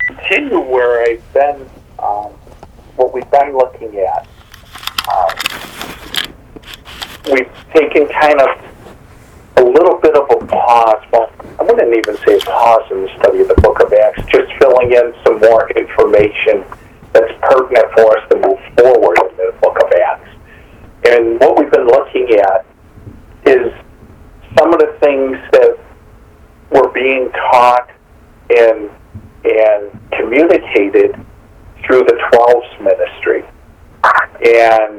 continue where I've been, what we've been looking at. We've taken kind of a little bit of a pause. Well, I wouldn't even say pause in the study of the book of Acts, just filling in some more information that's pertinent for us to move forward in the book of Acts. And what we've been looking at is some of the things that were being taught and communicated through the 12's ministry. And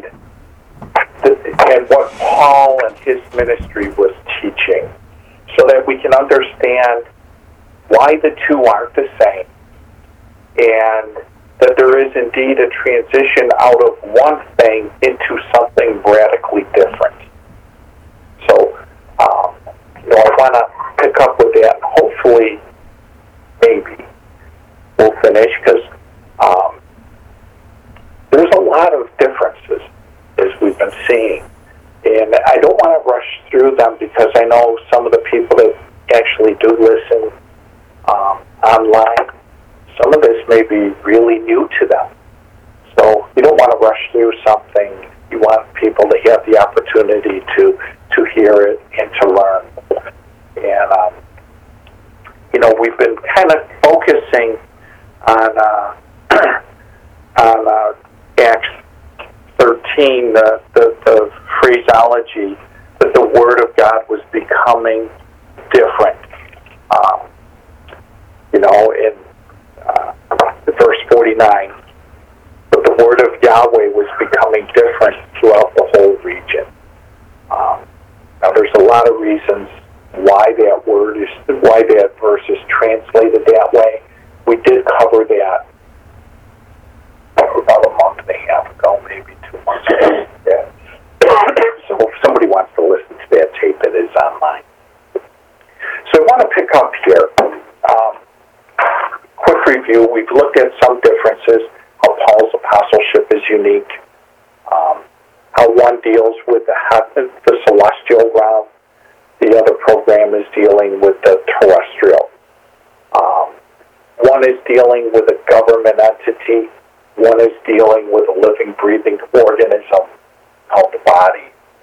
what Paul and his ministry was teaching, so that we can understand why the two aren't the same, and that there is indeed a transition out of one thing into something radically different. So, I want to pick up with that, and hopefully, maybe, we'll finish, because there's a lot of differences as we've been seeing. And I don't want to rush through them, because I know some of the people that actually do listen online, some of this may be really new to them. So you don't want to rush through something. You want people to have the opportunity to hear it and to learn. And, we've been kind of focusing on Acts 13, the phraseology that the Word of God was becoming different. In verse 49, but the Word of Yahweh was becoming different throughout the whole region. Now, there's a lot of reasons why that verse is translated that way. We did cover that about a month and a half ago, maybe 2 months ago. Yeah. So if somebody wants to listen to that tape, it is online. So I want to pick up here. Quick review. We've looked at some differences, how Paul's apostleship is unique, how one deals with the celestial realm, the other program is dealing with the terrestrial. One is dealing with a government entity, one is dealing with a living, breathing organism called the body.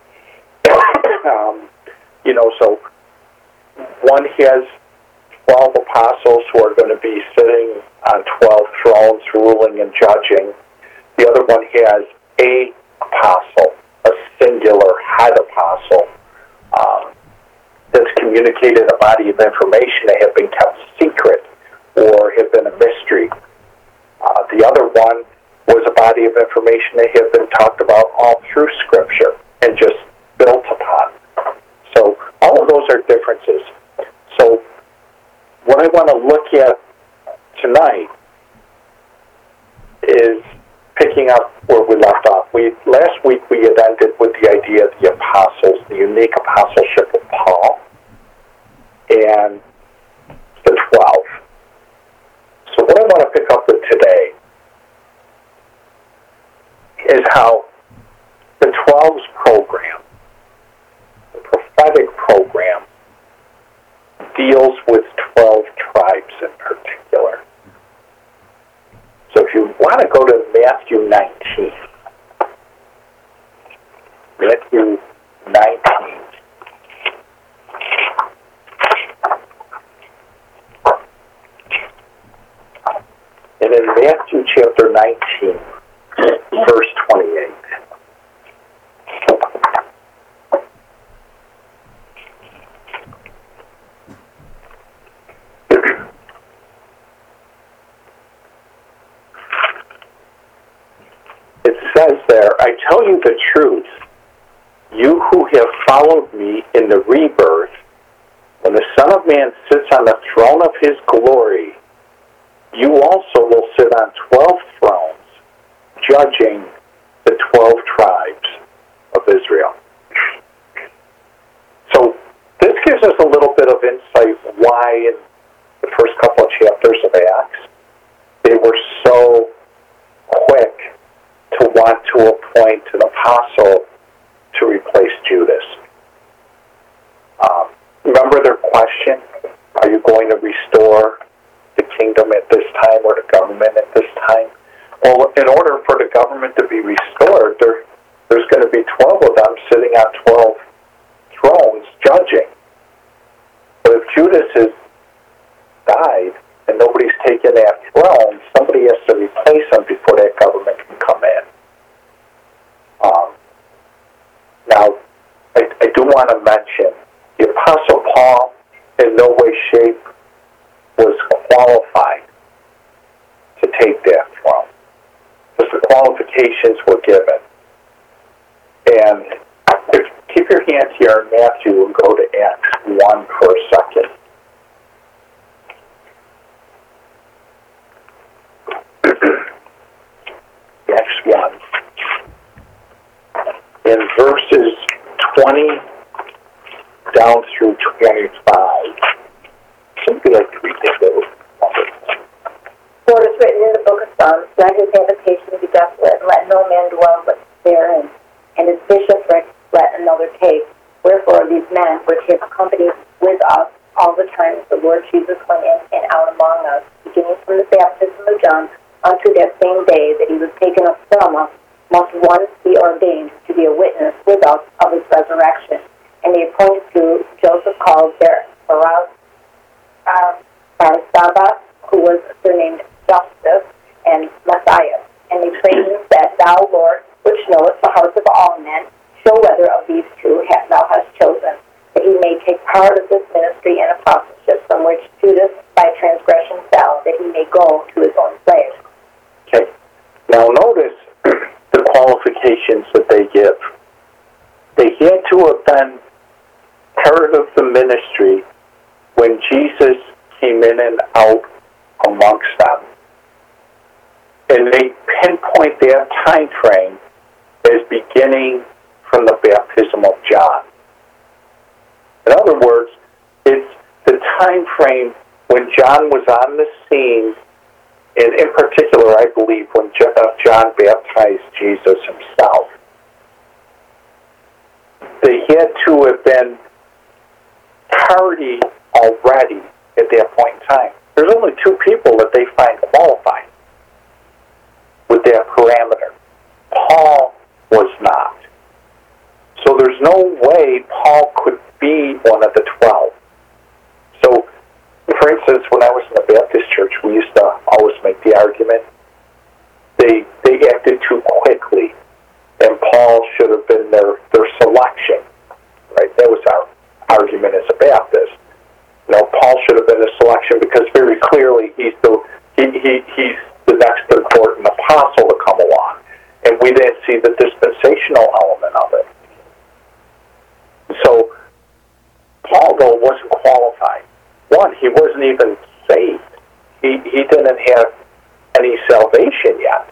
So one has 12 apostles who are going to be sitting on 12 thrones, ruling and judging. The other one has a apostle, a singular head apostle, that's communicated a body of information that have been kept secret or have been a mystery. The other one was a body of information that have been talked about all through Scripture and just built upon. So all of those are differences. So what I want to look at tonight is picking up where we left off. Last week we had ended with the idea of the apostles, the unique apostleship of Paul, and the 12. So what I want to pick up with today is how the 12's program, the prophetic program, deals with 12 tribes in particular. So if you want to go to Matthew 19. Matthew 19. And in Matthew chapter 19, verse 28. It says there, I tell you the truth, you who have followed me in the rebirth, when the Son of Man sits on the throne of his glory, you also will sit on 12 thrones, judging the 12 tribes of Israel. So this gives us a little bit of insight why in the first couple of chapters of Acts, they were so quick to want to appoint an apostle to replace Judas. Remember their question, are you going to restore the kingdom at this time or to government at this time? Well, in order for the government to be restored, there's going to be 12 of them sitting on 12 thrones judging. But if Judas has died and nobody's taken that throne, somebody has to replace him before that government can come in. Now, I do want to mention the Apostle Paul in no way, shape was qualified to take that throne, because the qualifications were given. And keep your hand here in Matthew and go to Acts 1 for a second. Acts 1. In verses 20 down through 25. Somebody like to read those. For it is written in the book of Psalms, let his habitation be desolate, and let no man dwell but therein, and his bishopric let another take. Wherefore these men which have accompanied with us all the time the Lord Jesus went in and out among us, beginning from the baptism of John unto that same day that he was taken up from us, must one be ordained to be a witness with us of his resurrection. And they appointed to Joseph called Barsabas, who was surnamed Justus, and Matthias. And they prayed and said, Thou, Lord, which knowest the hearts of all men, show whether of these two thou hast chosen, that he may take part of this ministry and apostleship, from which Judas by transgression fell, that he may go to his own place. Okay. Now notice the qualifications that they give. They had to have been part of the ministry when Jesus came in and out amongst them. And they pinpoint that time frame as beginning from the baptism of John. In other words, it's the time frame when John was on the scene, and in particular, I believe, when John baptized Jesus himself. They had to have been party already at that point in time. There's only two people that they find qualified with that parameter. Paul was not. So there's no way Paul could be one of the 12. So, for instance, when I was in the Baptist church, we used to always make the argument they acted too quickly, and Paul should have been their selection. Right? That was our argument as a Baptist. Paul should have been the selection because very clearly he's the next important apostle to come along, and we didn't see the dispensational element of it. So Paul, though, wasn't qualified. One, he wasn't even saved. He didn't have any salvation yet.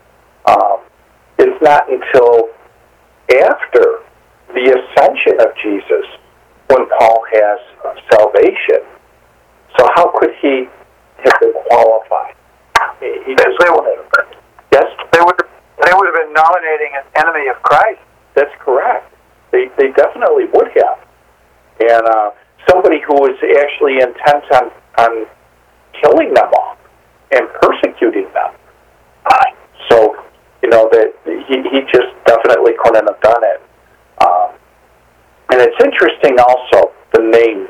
It's not until after the ascension of Jesus when Paul has salvation. So how could he have been qualified? He just wouldn't have been. Yes? They would have been nominating an enemy of Christ. That's correct. They definitely would have. And somebody who was actually intent on killing them all and persecuting them. So, that he just definitely couldn't have done it. And it's interesting also, the names.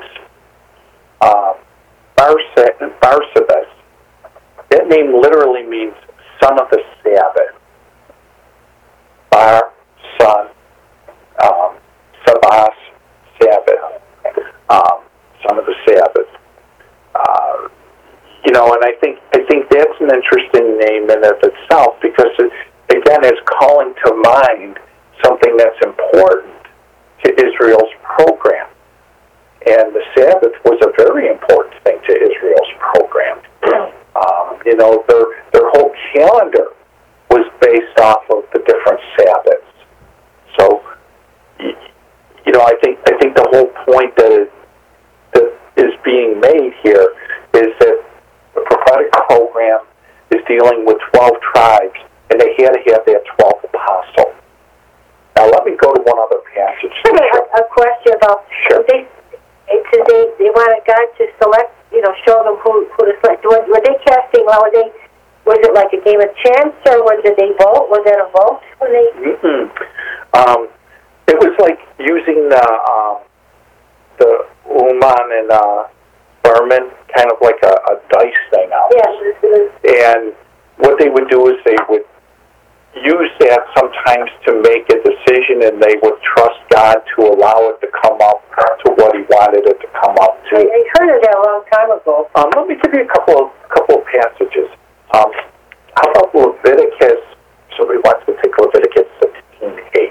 Barsabas, that name literally means son of the Sabbath. Bar, son, Sabas, Sabbath, son of the Sabbath. And I think that's an interesting name in and of itself because it's calling to mind something that's important to Israel's program. And the Sabbath was a very important thing to Israel's program. Their whole calendar was based off of the different Sabbaths. So, I think the whole point that is being made here is that the prophetic program is dealing with 12 tribes, and they had to have that 12th apostle. Now, let me go to one other passage. A question about, sure. They wanted God to select, show them who to select. Were they casting, were Was it like a game of chance, or did they vote? Was it a vote when they? It was like using the Uman and Berman, kind of like a dice thing out. Yes. And what they would do is they would use that sometimes to make a decision, and they would trust God to allow it to come up to what He wanted it to come up to. I heard of that a long time ago. Let me give you a couple of passages. How about Leviticus? Somebody wants to take Leviticus 16:8.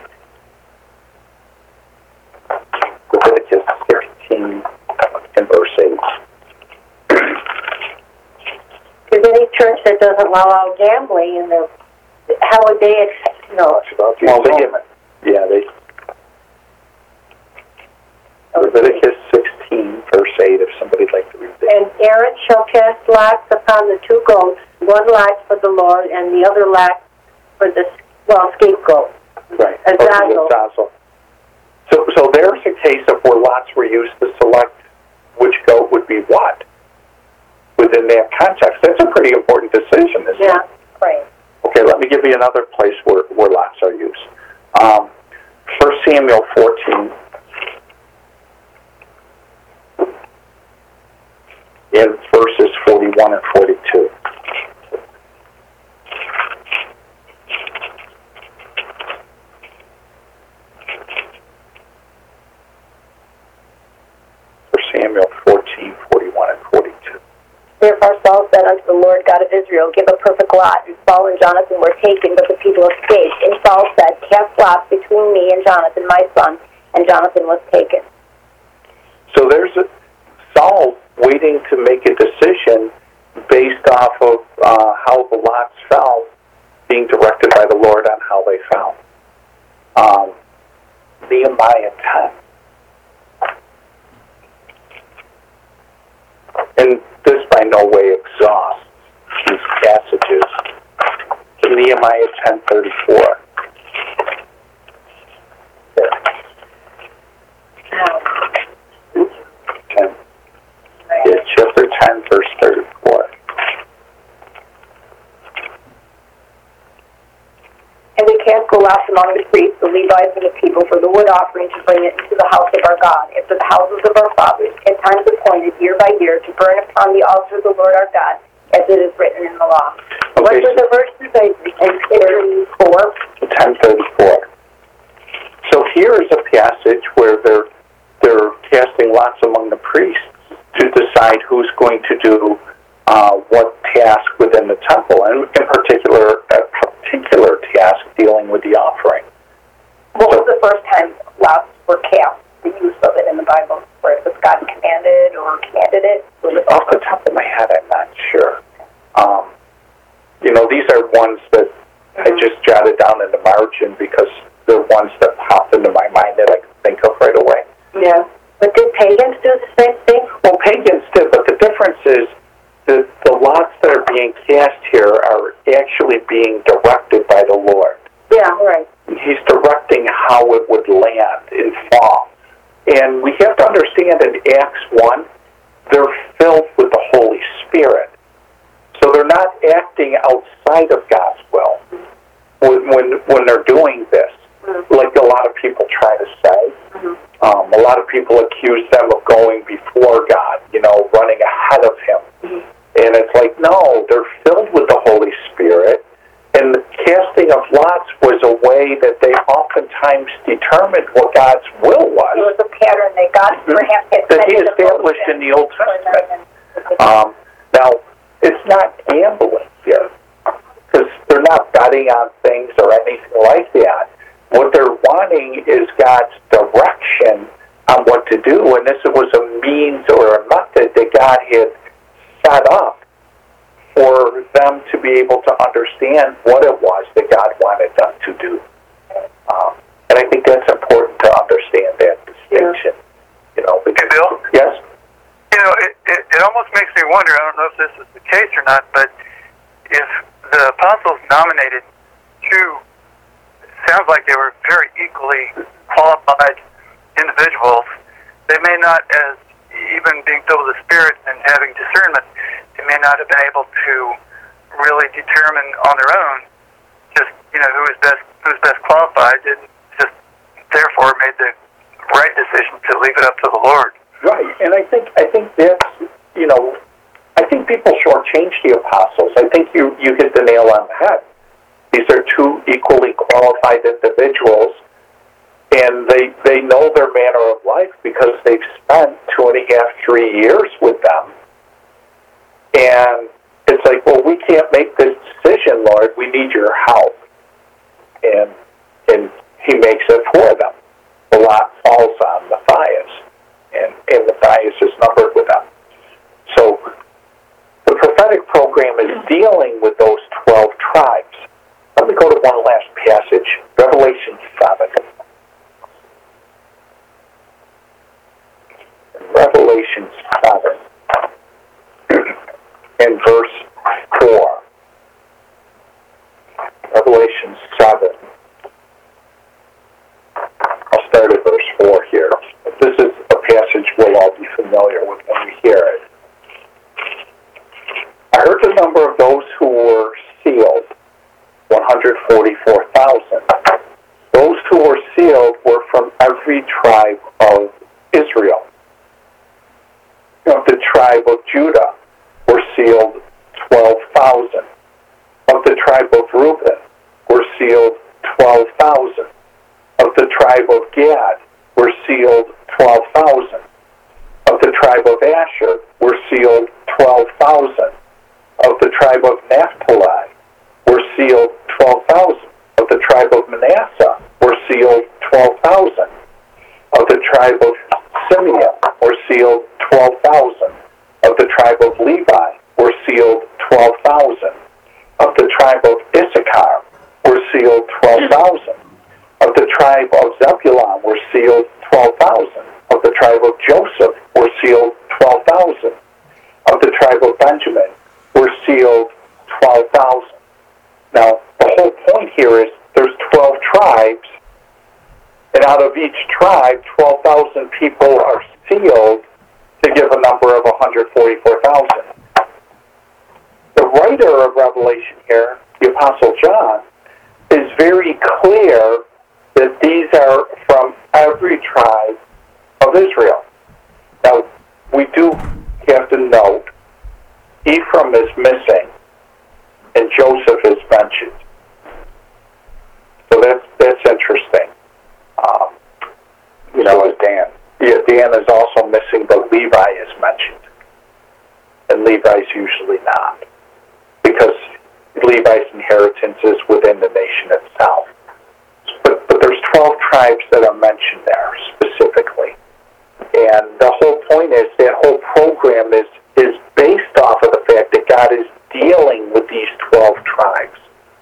Leviticus 16 and verse 8. There's any church that doesn't allow gambling, and how would they accept? No. Well, they Leviticus 16, verse 8, if somebody'd like to read it. And Aaron shall cast lots upon the two goats, one lot for the Lord, and the other lot for the, scapegoat. Right. Azazel. So there's a case of where lots were used to select which goat would be what within that context. That's a pretty important decision, isn't it? Yeah, right. Okay, let me give you another place where lots are used. 1 Samuel 14. In verses 41 and 42. Samuel 14, 41 and 42. Therefore Saul said unto the Lord God of Israel, give a perfect lot. And Saul and Jonathan were taken, but the people escaped. And Saul said, cast lots between me and Jonathan, my son. And Jonathan was taken. So there's Saul waiting to make a decision based off of how the lots fell, being directed by the Lord on how they fell. Nehemiah 10. And this by no way exhausts these passages. Nehemiah 10:34. 10. Yeah, chapter 10, verse 34. And they cast the lots among the priests, the Levites, and the people for the wood offering to bring it into the house of our God, after the houses of our fathers, in times appointed, year by year, to burn upon the altar of the Lord our God, as it is written in the law. What was the verse? 10:34. 10:34. So here is a passage where they're casting lots among the priests to decide who's going to do what task within the temple, and in particular, a particular task dealing with the offering. What was the first time lots were cast, the use of it in the Bible, where it was God commanded or commanded it? Off the top of my head, I'm not sure. These are ones that I just jotted down in the margin because they're ones that pop into my mind that I can think of right away. Yeah. But did pagans do the same thing? Well, pagans did, but the difference is that the lots that are being cast here are actually being directed by the Lord. Yeah, right. He's directing how it would land and fall. And we have to understand in Acts 1, they're filled with the Holy Spirit. So they're not acting outside of God's will when they're doing this, like a lot of people try to say. A lot of people accuse them of going before God, running ahead of Him. And it's like, no, they're filled with the Holy Spirit. And the casting of lots was a way that they oftentimes determined what God's will was. It was a pattern that God perhaps had that He established in the Old Testament. Now, it's not gambling here, because they're not betting on things or anything like that. What they're wanting is God's direction on what to do, and this was a means or a method that God had set up for them to be able to understand what it was that God wanted them to do. And I think that's important to understand that distinction. Hey, Bill? Yes? It almost makes me wonder, I don't know if this is the case or not, but if the apostles nominated two, sounds like they were very equally qualified individuals, they may not, as even being filled with the Spirit and having discernment, they may not have been able to really determine on their own just who's best qualified, and just therefore made the right decision to leave it up to the Lord. Right, and I think that's, I think people shortchange the apostles. I think you hit the nail on the head. These are two equally qualified individuals, and they know their manner of life because they've spent 2.5, 3 years with them. And it's like, well, we can't make this decision, Lord. We need your help. And he makes it for them. The lot falls on Matthias, and Matthias is numbered with them. So the prophetic program is dealing with those 12 tribes. Let me go to one last passage, Revelation 7. Revelation 7 in verse 4. Revelation 7. I'll start at verse 4 here. This is a passage we'll all be familiar with when we hear it. I heard the number of those who were sealed, 144,000. Those who were sealed were from every tribe of Israel. Of the tribe of Judah were sealed 12,000. Of the tribe of Reuben were sealed 12,000. Of the tribe of Gad were sealed 12,000. Of the tribe of Asher were sealed 12,000. Of the tribe of Naphtali were sealed 12,000. Of the tribe of Manasseh were sealed 12,000. Of the tribe of Simeon were sealed 12,000. Of the tribe of Levi were sealed 12,000. Of the tribe of Issachar were sealed 12,000. Of the tribe of Zebulun were sealed 12,000. Of the tribe of Joseph were sealed 12,000. Of the tribe of Benjamin were sealed 12,000. Now, the whole point here is there's 12 tribes, and out of each tribe, 12,000 people are sealed to give a number of 144,000. The writer of Revelation here, the Apostle John, is very clear that these are from every tribe of Israel. Now, we do have to note, Ephraim is missing, and Joseph is mentioned. So that's interesting. Is Dan. Yeah, Dan is also missing, but Levi is mentioned. And Levi's usually not, because Levi's inheritance is within the nation itself. But there's 12 tribes that are mentioned there specifically. And the whole point is that whole program is based off of the fact that God is dealing with these 12 tribes.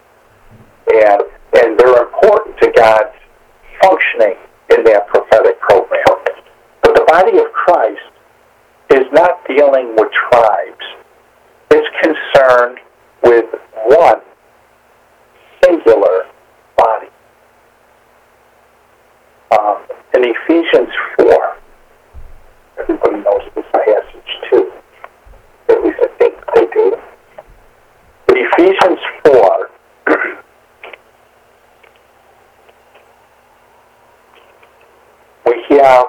And they're important to God's functioning in that prophetic program. But the body of Christ is not dealing with tribes. It's concerned with one singular body. In Ephesians 4, everybody knows this passage too. At least I think they do. In Ephesians 4, we have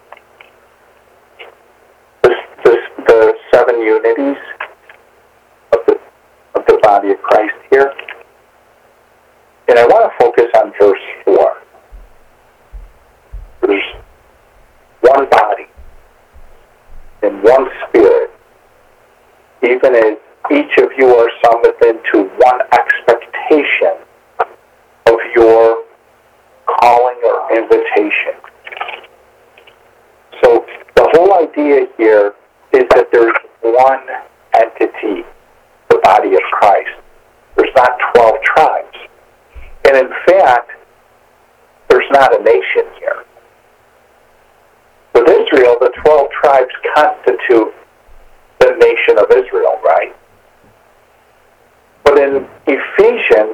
the 7 unities of the body of Christ here. And I want to focus on verse 4. There's one body and one spirit, even as each of you are summoned into one expectation of your calling or invitation. So the whole idea here is that there's one entity, the body of Christ. There's not 12 tribes. And in fact, there's not a nation here. With Israel, the 12 tribes constitute the nation of Israel, right? But in Ephesians,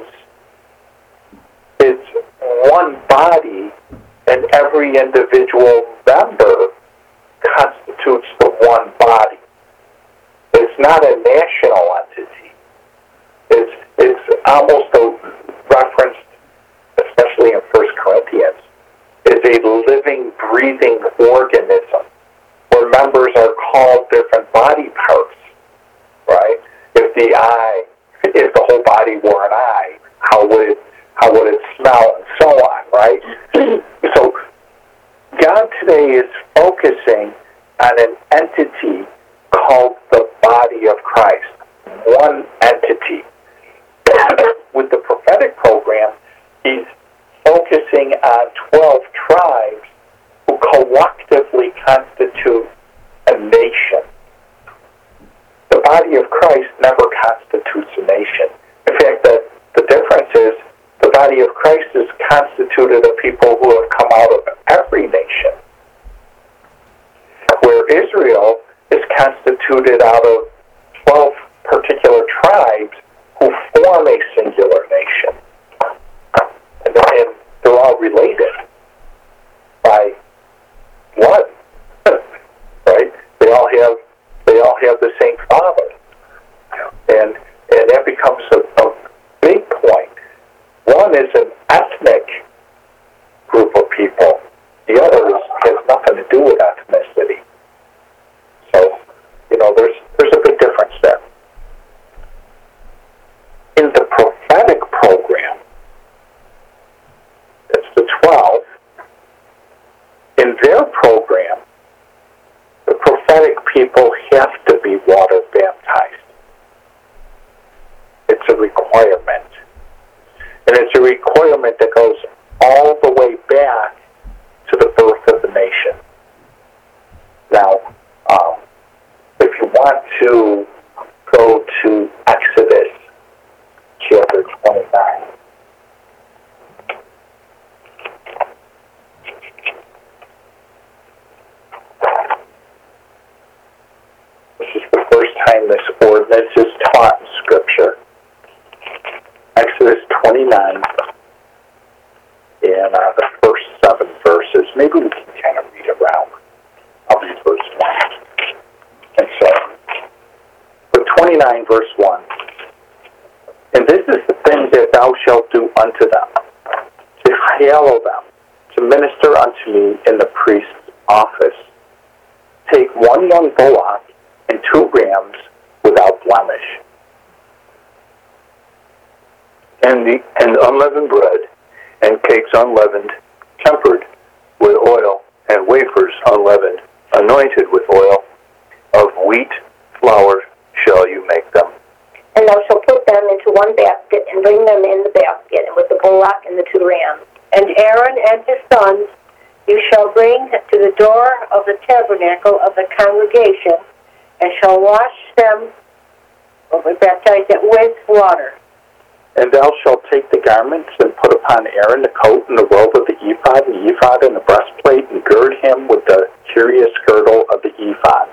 it's one body, and every individual member constitutes the one body. It's not a national entity. almost referenced, especially in 1 Corinthians, is a living, breathing organism where members are called different body parts, right? If the whole body were an eye, how would it smell, and so on, right? So God today is focusing on an entity called the body of Christ, one entity. With the prophetic program, he's focusing on 12 tribes who collectively constitute a nation. The body of Christ never constitutes a nation. In fact, the difference is the body of Christ is constituted of people who have come out of every nation, where Israel is constituted out of 12 particular tribes who form a singular nation. And they're all related by blood, right? They all have the same father. And that becomes a big point. One is an ethnic group of people. The other has nothing to do with ethnicity. So, there's a big difference there. In the prophetic program, it's the 12. In their program, the prophetic people have to be water baptized. It's a requirement. And it's a requirement that goes all the way back to the birth of the nation. Now, if you want to go to Exodus chapter 29. This is the first time this ordinance is taught in Scripture. Exodus 29, and the first 7 verses. Maybe we can kind of read around. I'll read verse 1. And so, for 29, verse 1. And this is the thing that thou shalt do unto them, to hallow them, to minister unto me in the priest's office. Take 1 young bullock and 2 rams without blemish. And unleavened bread, and cakes unleavened, tempered with oil, and wafers unleavened, anointed with oil, of wheat flour shall you make them. And thou shalt put them into one basket, and bring them in the basket, and with the bullock and the 2 rams. And Aaron and his sons you shall bring to the door of the tabernacle of the congregation, and shall wash them, or baptize them with water. And thou shalt take the garments and put upon Aaron the coat and the robe of the ephod, and the ephod and the breastplate, and gird him with the curious girdle of the ephod.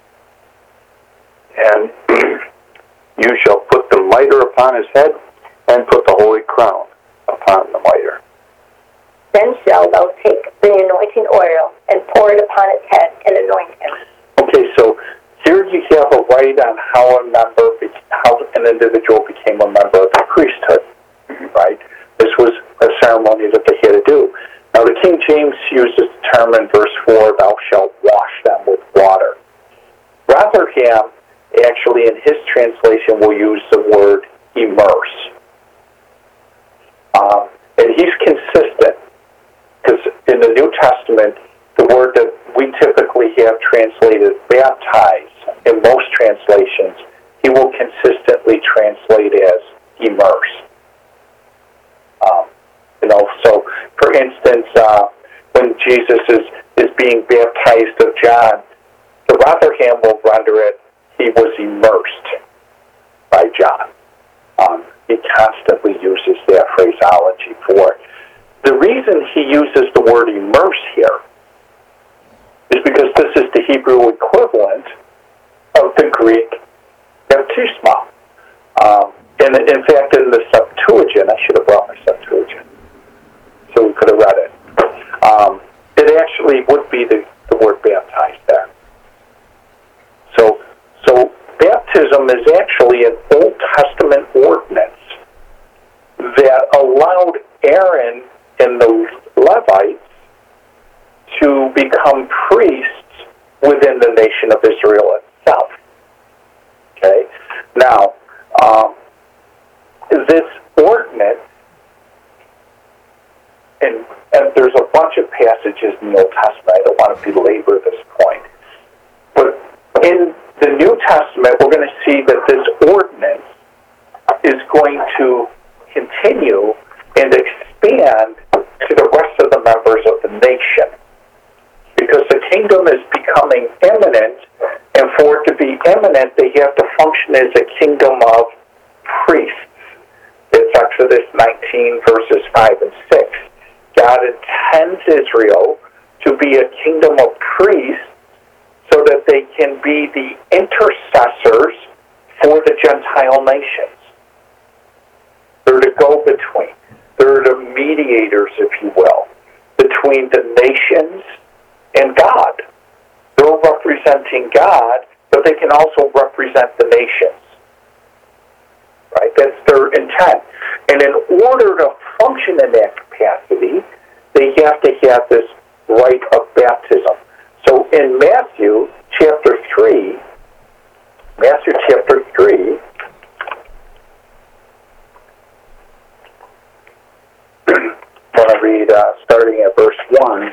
And you shall put the mitre upon his head, and put the holy crown upon the mitre. Then shalt thou take the anointing oil, and pour it upon his head, and anoint him. Okay, so here you have a right on how an individual became a member of the priesthood, right? This was a ceremony that they had to do. Now, the King James uses the term in verse 4, thou shalt wash them with water. Rotherham, actually, in his translation, will use the word immerse. And he's consistent, because in the New Testament, the word that we typically have translated baptize, in most translations, he will consistently translate as immerse. So for instance, when Jesus is being baptized of John, the Rotherham will render it, he was immersed by John. He constantly uses that phraseology for it. The reason he uses the word immerse here is because this is the Hebrew equivalent of the Greek baptisma. And in fact, in the Septuagint, I should have brought my Septuagint, so we could have read it. It actually would be the word baptized there. So baptism is actually an Old Testament ordinance this ordinance, and there's a bunch of passages in the Old Testament, I don't want to belabor this point, but in the New Testament, we're going to see that this ordinance is going to continue and expand to the rest of the members of the nation. Because the kingdom is becoming imminent, and for it to be imminent, they have to function as a kingdom of priests. It's Exodus 19, verses 5 and 6. God intends Israel to be a kingdom of priests so that they can be the intercessors for the Gentile nations. They're the go-between. They're the mediators, if you will, between the nations and God. They're representing God, but they can also represent the nations. Right? That's their intent. And in order to function in that capacity, they have to have this rite of baptism. So in Matthew chapter 3, I want to read starting at verse 1.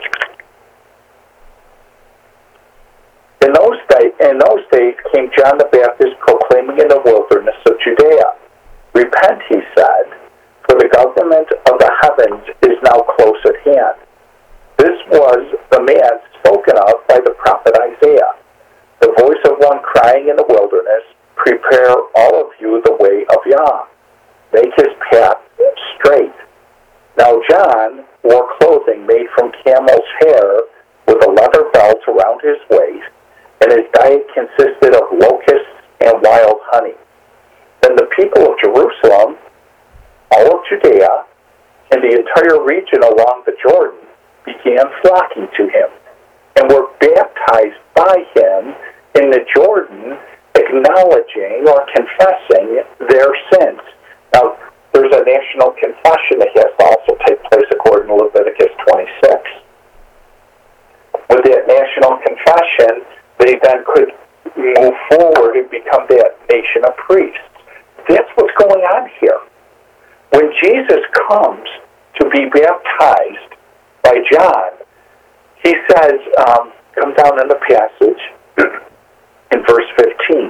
In those days came John the Baptist proclaiming in the wilderness of Judea, "Repent," he said, "for the government of the heavens is now close at hand." This was the man spoken of by the prophet Isaiah, the voice of one crying in the wilderness, "Prepare all of you the way of Yah, make his path straight." Now John wore clothing made from camel's hair with a leather belt around his waist, and his diet consisted of locusts and wild honey. Then the people of Jerusalem, all of Judea, and the entire region along the Jordan began flocking to him, and were baptized by him in the Jordan, acknowledging or confessing their sins. Now, there's a national confession that has to also take place according to Leviticus 26. With that national confession, they then could move forward and become that nation of priests. That's what's going on here. When Jesus comes to be baptized by John, he says, come down in the passage in verse 15.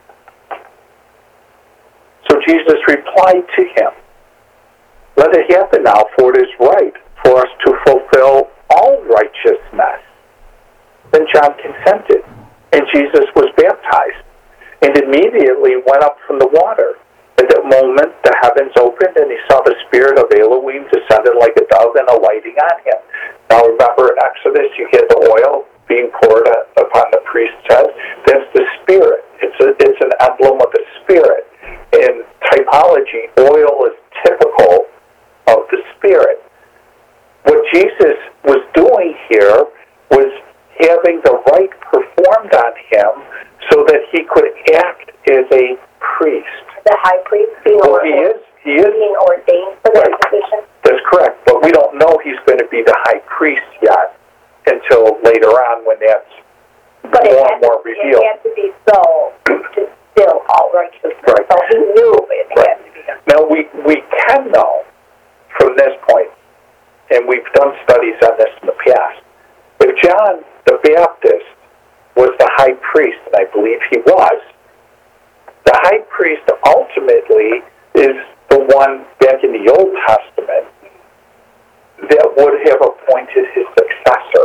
So Jesus replied to him, "Let it happen now, for it is right for us to fulfill all righteousness." Then John consented, and Jesus was baptized, and immediately went up from the water. At that moment, the heavens opened, and he saw the Spirit of Elohim descended like a dove and alighting on him. Now remember, in Exodus, you get the oil being poured upon the priest's head. That's the Spirit. It's an emblem of the Spirit. In typology, oil is typical of the Spirit. What Jesus was doing here was having the rite performed on him so that he could act as a priest. The high priest being He is being ordained for that position? That's correct, but we don't know he's going to be the high priest yet until later on when that's more and more revealed. It had to be so to still all righteousness. Right. So he knew it had to be done. Now, we can know from this point, and we've done studies on this in the past, if John the Baptist was the high priest, and I believe he was, the high priest ultimately is the one back in the Old Testament that would have appointed his successor.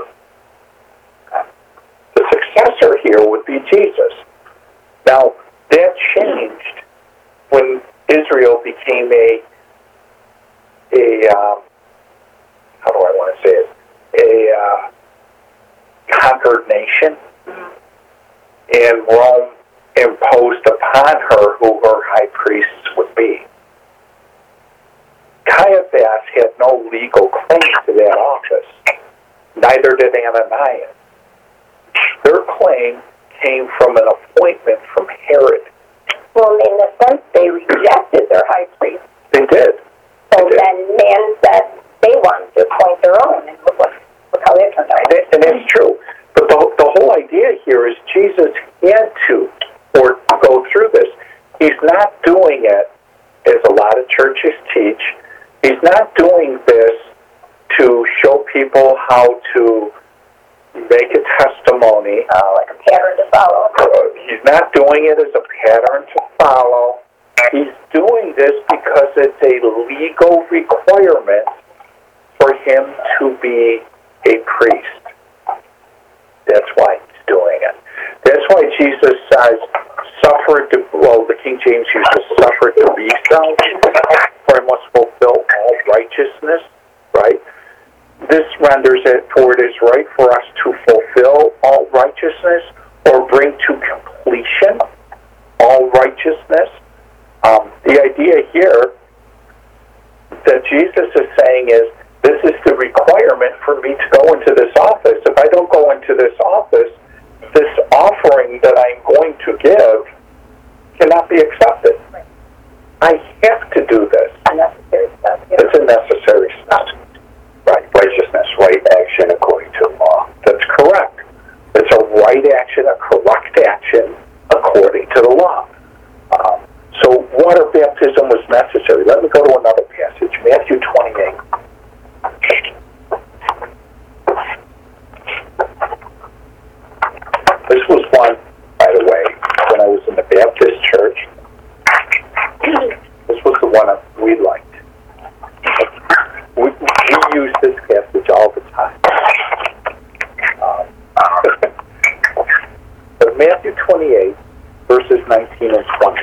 The successor here would be Jesus. Now, that changed when Israel became a how do I want to say it, a conquered nation, and Rome imposed upon her who her high priests would be. Caiaphas had no legal claim to that office. Neither did Ananias. Their claim came from an appointment from Herod. Well, in a sense, they rejected their high priest. They did. So then man said they wanted to appoint their own, and look how that turned out. And that's true. But the whole idea here is Jesus had to or go through this. He's not doing it, as a lot of churches teach. He's not doing this to show people how to make a testimony. Like a pattern to follow. He's not doing it as a pattern to follow. He's doing this because it's a legal requirement for him to be a priest. That's why he's doing it. That's why Jesus says, the King James uses suffer to be so, for he must fulfill all righteousness, right? This renders it, for it is right for us to fulfill all righteousness, or bring to completion all righteousness. The idea here that Jesus is saying is, this is the requirement for me to go into this office. If I don't go into this office, this offering that I'm going to give cannot be accepted. I have to do this. Unnecessary stuff. It's a necessary step. Right, righteousness, right action according to law. That's correct. It's a right action, a correct action according to the law. So water baptism was necessary. Let me go to another passage, Matthew 28. This was one, by the way, when I was in the Baptist church. This was the one we liked. We use this passage all the time. But Matthew 28, verses 19 and 20.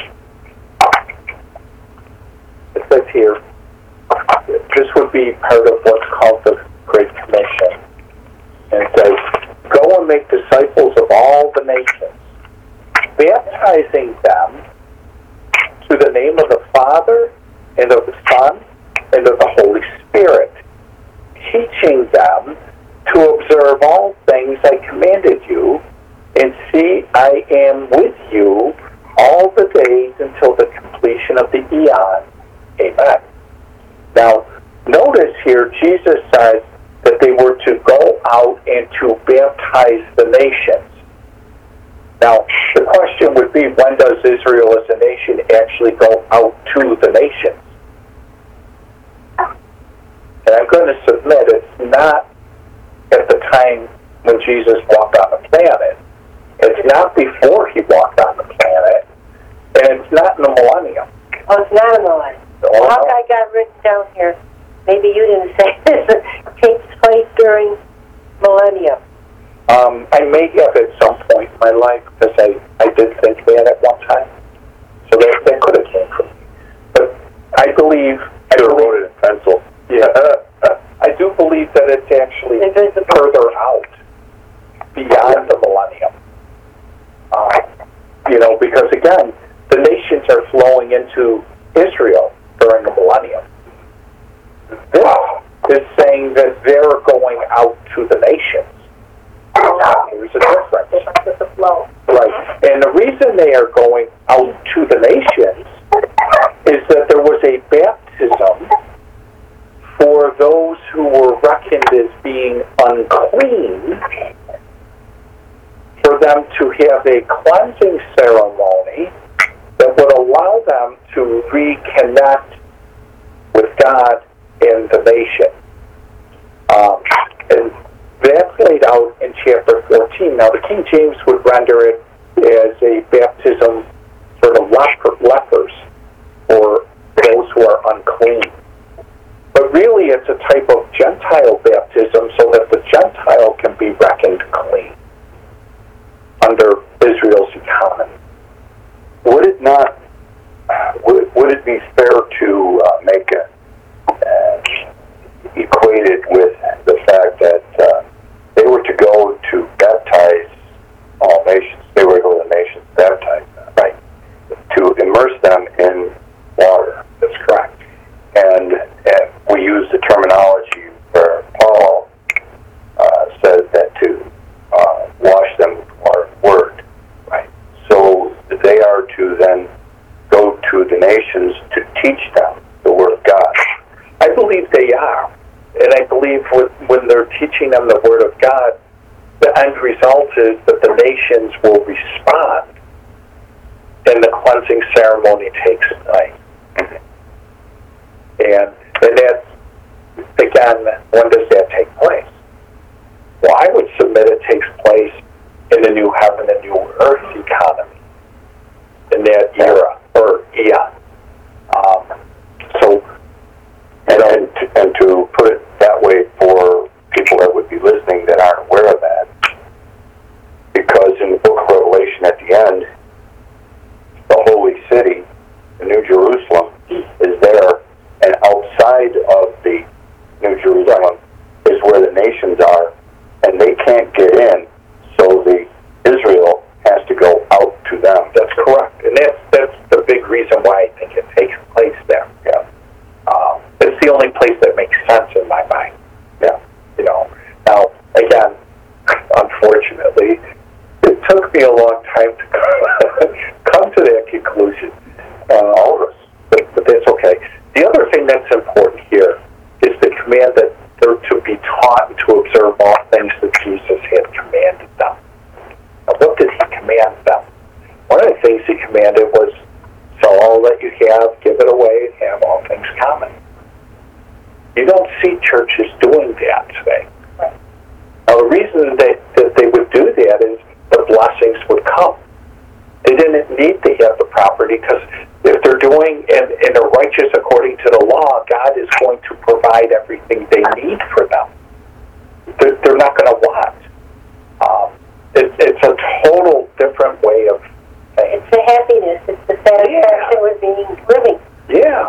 It says here, this would be part of what's called the Great Commission. And it says, go and make disciples of all the nations, baptizing them to the name of the Father, and of the Son, and of the Holy Spirit, teaching them to observe all things I commanded you, and see, I am with you all the days until the completion of the eon. Amen. Now, notice here, Jesus says that they were to go out and to baptize the nations. Now, the question would be, when does Israel as a nation actually go out to the nations? And I'm going to submit it's not at the time when Jesus walked on the planet. It's not before he walked on the planet. And it's not in the millennium. Oh, it's not a millennium. Oh, How I got written down here, maybe you didn't say this, takes place during millennium. I may have at some point in my life, because I did think that at one time. So that could have came from me. But I believe... I wrote it in pencil. Yeah, I do believe that it's actually further out, beyond the millennium. Because again, the nations are flowing into Israel during the millennium. This is saying that they're going out to the nations. There's a difference. Difference with the flow. Right. And the reason they are going out to the nations is that there was a baptism for those who were reckoned as being unclean, for them to have a cleansing ceremony that would allow them to reconnect with God and the nation. And that's laid out in chapter 14. Now, the King James would render it as a baptism for the lepers, or those who are unclean. But really, it's a type of Gentile baptism so that the Gentile can be reckoned clean under Israel's economy. Would it not? Would it be fair to make it equated with the fact that they were to go to baptize all nations? They were to go to the nations, baptize them, right? To immerse them in water. That's correct. And we use the terminology where Paul says that to wash them with water and word. Right. So they are to then go to the nations to teach them the Word of God. I believe they are. And I believe when they're teaching them the Word of God, the end result is that the nations will respond and the cleansing ceremony takes place. then when does that take place? Well, I would submit it takes place in the new heaven and new earth economy in that era or eon. And to put it that way for people that would be listening that aren't aware of that, because in the book of Revelation at the end, the holy city, the New Jerusalem, is there, and outside of the New Jerusalem is where the nations are, and they can't get in, so the Israel has to go out to them. That's correct, and that's the big reason why I think it takes place there. Yeah. It's the only place that makes sense in my mind. Yeah. Now, again, unfortunately, it took me a long time to come to that conclusion. All of us, but that's okay. The other thing that's important here is the command that they're to be taught and to observe all things that Jesus had commanded them. Now, what did he command them? One of the things he commanded was, sell all that you have, give it away, and have all things common. You don't see churches doing that today. Now, the reason that they would do that is the blessings would come. They didn't need to have the property because if they're doing and are righteous according to the law, God is going to provide everything they need for them. They're not going to want. It's a total different way of saying. It's the happiness. It's the satisfaction with being living. Yeah,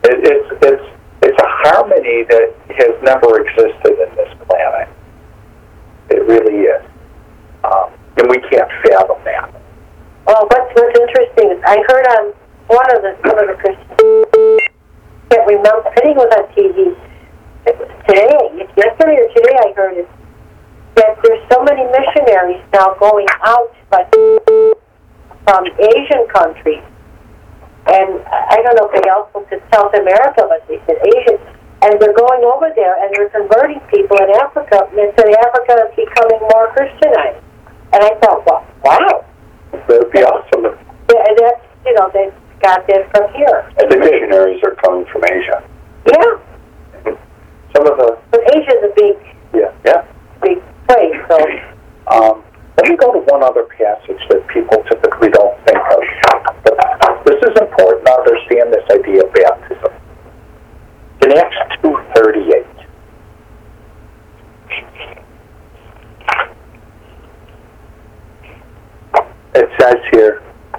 it's a harmony that has never existed in this planet. It really is, and we can't fathom that. Well, what's interesting is I heard on one of the Christians, can't remember, I think it was on TV. It was today, yesterday or today, I heard it. That there's so many missionaries now going out, but from Asian countries, and I don't know if they also said South America, but they said Asian, and they're going over there and they're converting people in Africa, and they said Africa is becoming more Christianized. And I thought, well, wow. That would be awesome. Yeah, and that's, they got that from here. And the missionaries are coming from Asia. Yeah. Some of the... But Asia's a big place, so... Let me go to one other passage that people typically don't think of. But this is important to understand this idea of baptism. In Acts 2:38, it says here,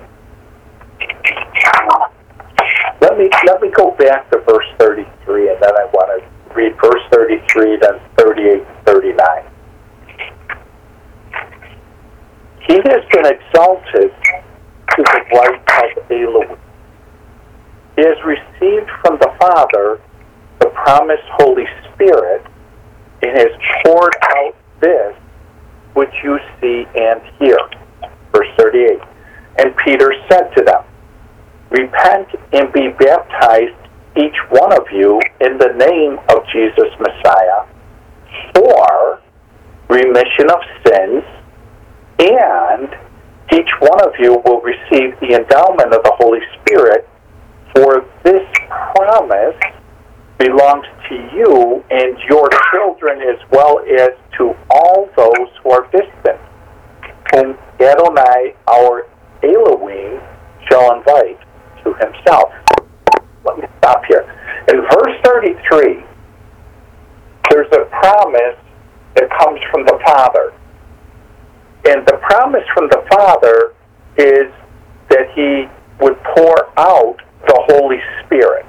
let me go back to verse 33, and then I want to read verse 33, then 38 and 39. He has been exalted to the right of Elohim. He has received from the Father the promised Holy Spirit and has poured out this which you see and hear. Verse 38. And Peter said to them, repent and be baptized, each one of you, in the name of Jesus Messiah, for remission of sins, and each one of you will receive the endowment of the Holy Spirit, for this promise belongs to you and your children as well as to all those who are distant, whom Adonai, our Elohim, shall invite to himself. Let me stop here. In verse 33, there's a promise that comes from the Father. And the promise from the Father is that he would pour out the Holy Spirit.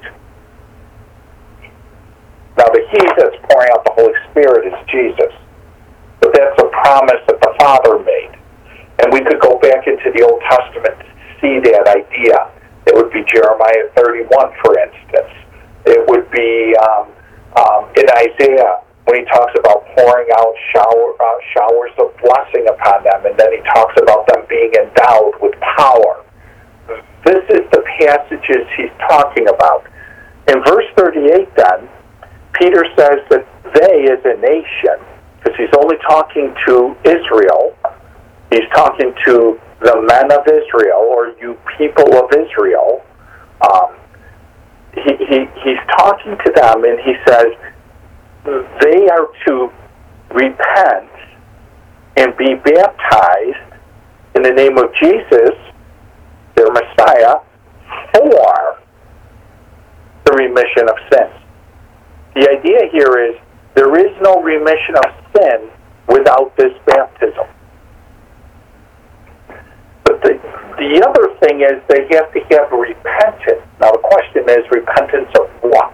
Now, the he that's pouring out the Holy Spirit is Jesus. But that's a promise that the Father made. And we could go back into the Old Testament to see that idea. It would be Jeremiah 31, for instance. It would be in Isaiah, when he talks about pouring out showers of blessing upon them, and then he talks about them being endowed with power. This is the passages he's talking about. In verse 38, then, Peter says that they as a nation, because he's only talking to Israel, he's talking to the men of Israel, or you people of Israel. He's talking to them, and he says, they are to repent and be baptized in the name of Jesus, their Messiah, for the remission of sins. The idea here is there is no remission of sin without this baptism. But the other thing is they have to have repentance. Now the question is, repentance of what?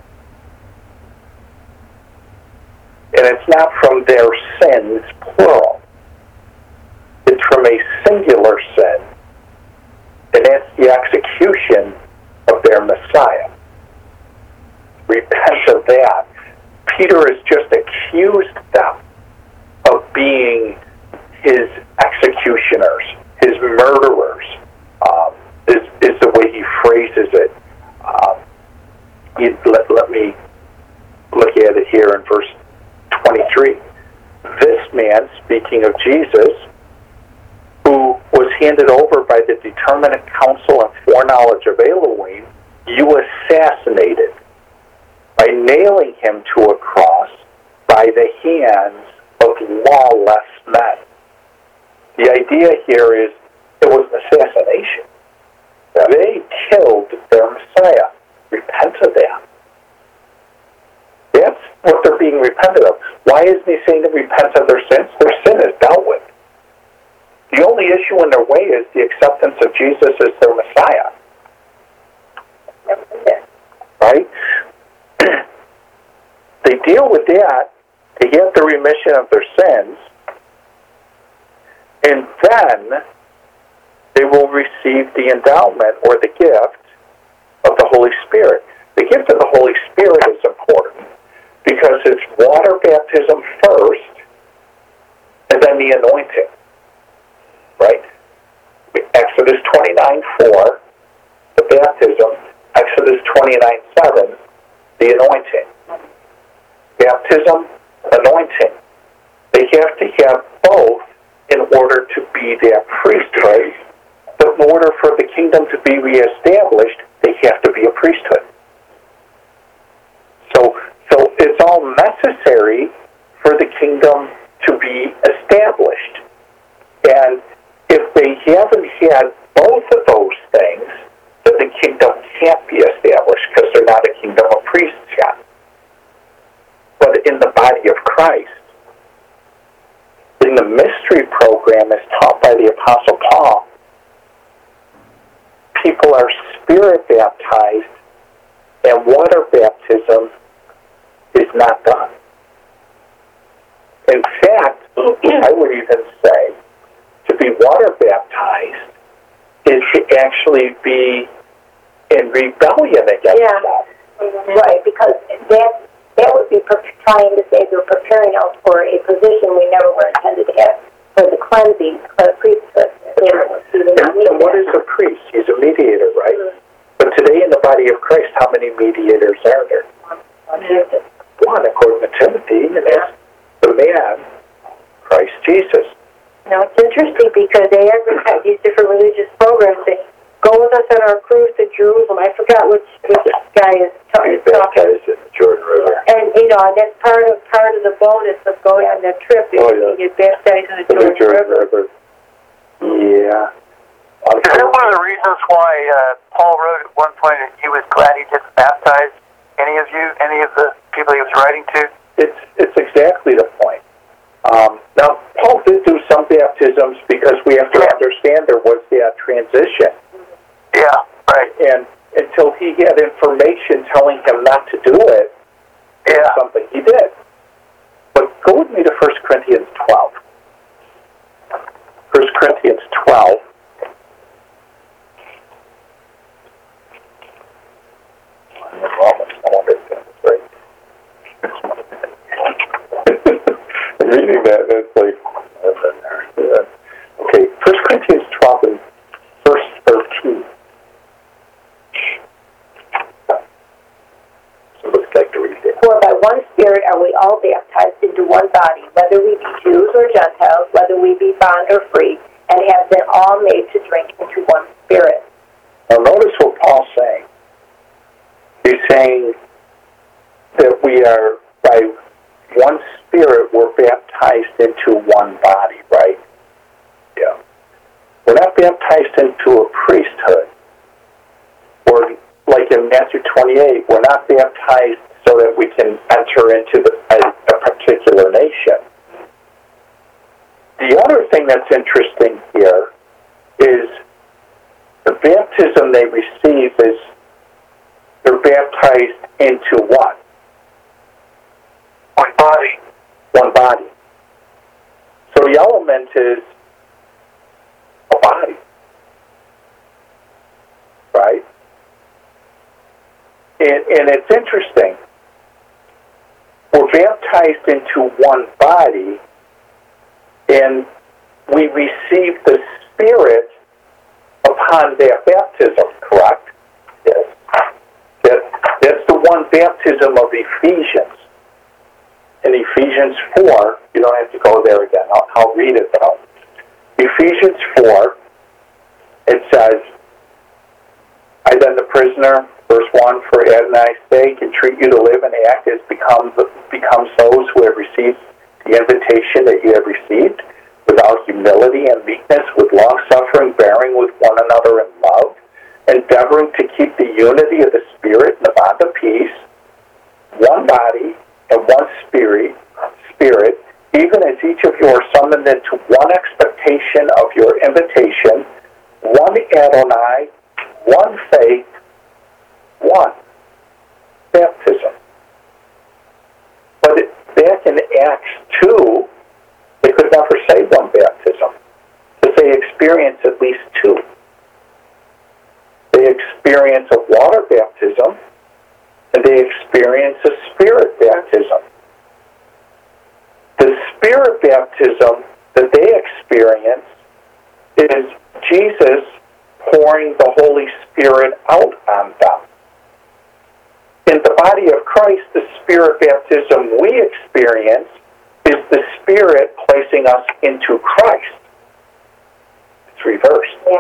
And it's not from their sins, plural. It's from a singular sin, and that's the execution of their Messiah. Repent of that. Peter has just accused them of being his executioners, his murderers, is the way he phrases it. Let me look at it here in verse 23. This man, speaking of Jesus, who was handed over by the determinate counsel and foreknowledge of Elohim, you assassinated by nailing him to a cross by the hands of lawless men. The idea here is it was an assassination. They killed their Messiah. Repent of that. That's what they're being repented of. Why isn't he saying to repent of their sins? Their sin is dealt with. The only issue in their way is the acceptance of Jesus as their Messiah. Right? They deal with that. They get the remission of their sins. And then they will receive the endowment or the gift of the Holy Spirit. The gift of the Holy Spirit is important because it's water baptism first and then the anointing. Right? Exodus 29:4, the baptism. Exodus 29:7, the anointing. Baptism, anointing. They have to have both in order to be their priesthood. But in order for the kingdom to be reestablished, they have to be a priesthood. So it's all necessary for the kingdom to be established. And if they haven't had both of those things, then the kingdom can't be established because they're not a kingdom of priests yet. But in the body of Christ, in the mystery program as taught by the Apostle Paul, people are spirit baptized and water baptism is not done. In fact, I would even say to be water baptized is to actually be in rebellion against God. Right, because that would be trying to say they're preparing us for a position we never were intended to have for the cleansing, the priesthood. And what is a priest? He's a mediator, right? Mm-hmm. But today in the body of Christ, how many mediators are there? One, according to Timothy, and that's the man, Christ Jesus. Now, it's interesting because they advertise these different religious programs. They go with us on our cruise to Jerusalem. I forgot which guy is talking. Baptized in the Jordan River. And, that's part of the bonus of going on that trip. You get baptized in the Jordan River. Yeah. Is that one of the reasons why Paul wrote at one point that he was glad he didn't baptize any of the people he was writing to? It's exactly the point. Now, Paul did do some baptisms because we have to understand there was that transition. Yeah, right. And until he had information telling him not to do it, something he did. But go with me to 1 Corinthians 12. 1 Corinthians 12. Reading that's like, okay, 1 Corinthians 12 and verse 13. Somebody would like to read it. For by one Spirit are we all baptized into one body, whether we be Jews or Gentiles, whether we be bond or free, and have been all made to drink into one Spirit. Now notice what Paul's saying. He's saying that we are by one Spirit, we're baptized into one body, right? Yeah. We're not baptized into a priesthood. Or like in Matthew 28, we're not baptized so that we can enter into a particular nation. The other thing that's interesting here is the baptism they receive is they're baptized into what? One body. One body. So the element is a body. Right? And it's interesting. We're baptized into one body, and we receive the Spirit upon that baptism, correct? Yes. That's the one baptism of Ephesians. In Ephesians 4, you don't have to go there again. I'll read it, though. Ephesians 4, it says, I then the prisoner, verse 1, for Adonai's sake, entreat you to live and act as becomes those who have received the invitation that you have received, without humility and meekness, with long-suffering, bearing with one another in love, endeavoring to keep the unity of the Spirit in the bond of peace, one body and one Spirit, even as each of you are summoned into one expectation of your invitation, one Adonai, one faith, one baptism. But back in Acts 2, they could never say one baptism, because they experience at least two. They experience a water baptism, and they experience a Spirit baptism. The Spirit baptism that they experience is Jesus pouring the Holy Spirit out on them. In the body of Christ, the Spirit baptism we experience is the Spirit placing us into Christ. It's reversed. Yeah.